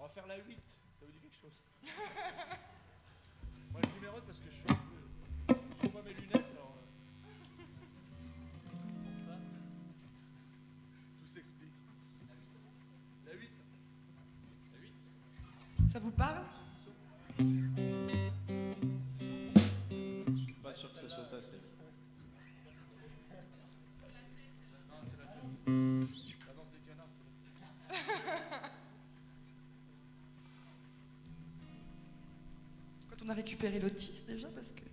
va faire la 8, ça vous dit quelque chose? Moi je numérote parce que je fais un peu... Je vois pas mes lunettes alors... Ça, tout s'explique. La 8. La 8. Ça vous parle? Je suis pas sûr que ce soit ça, c'est... Non, c'est la 7. La danse des canards, c'est la 6. Quand on a récupéré l'autisme déjà, parce que...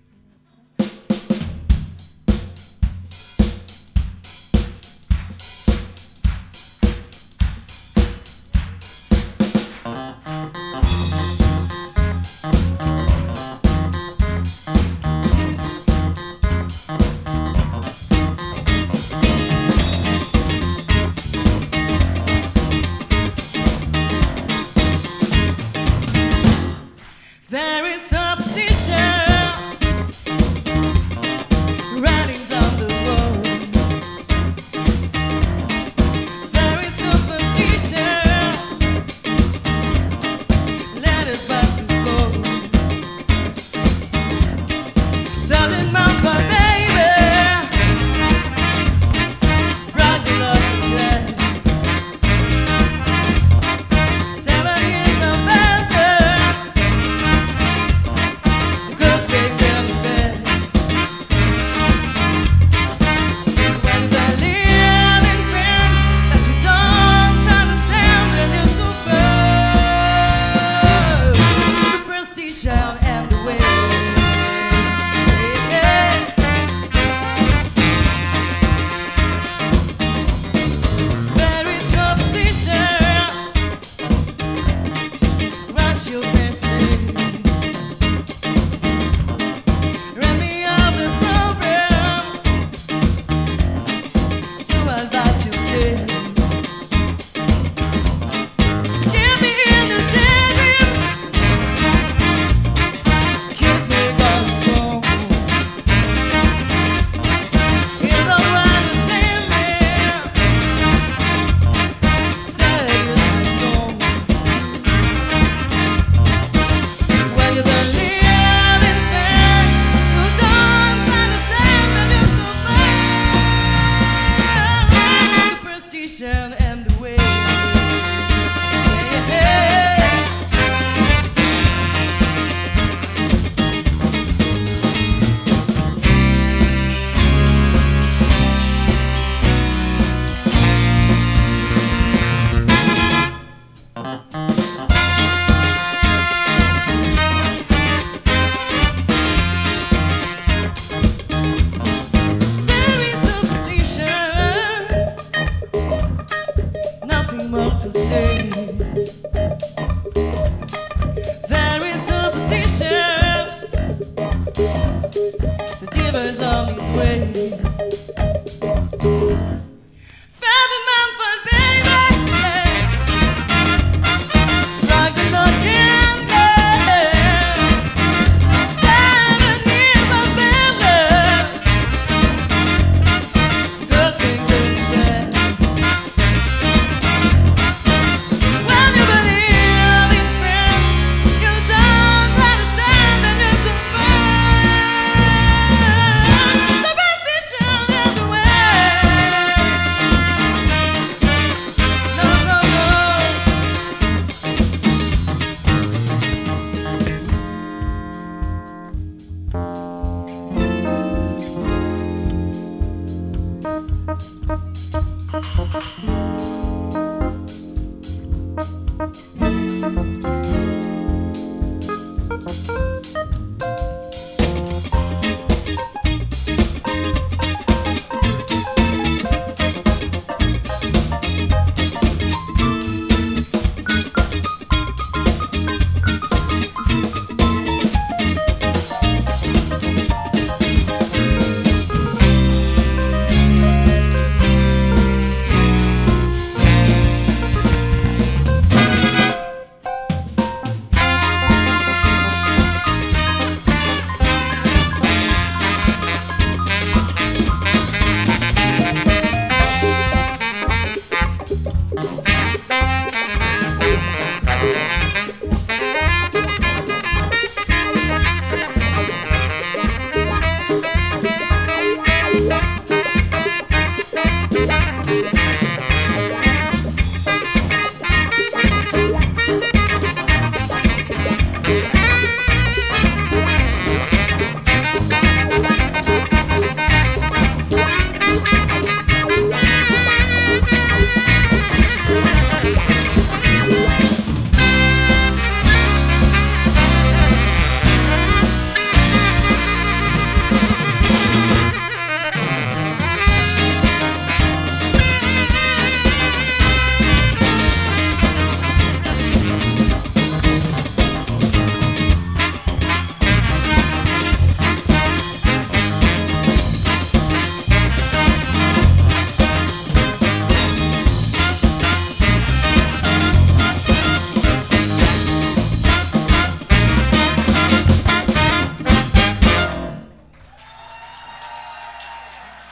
There is superstition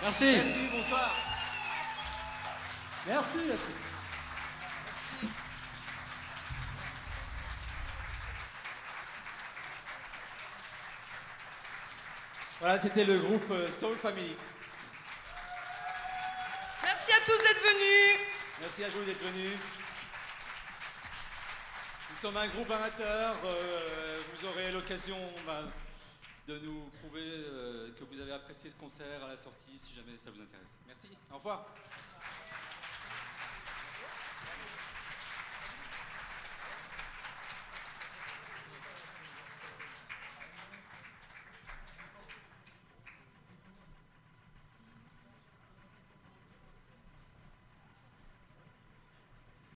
Merci. Merci, bonsoir. Merci à tous. Merci. Voilà, c'était le groupe Soul Family. Merci à tous d'être venus. Merci à vous d'être venus. Nous sommes un groupe amateur. Vous aurez l'occasion de nous prouver que vous avez apprécié ce concert à la sortie, si jamais ça vous intéresse. Merci. Au revoir.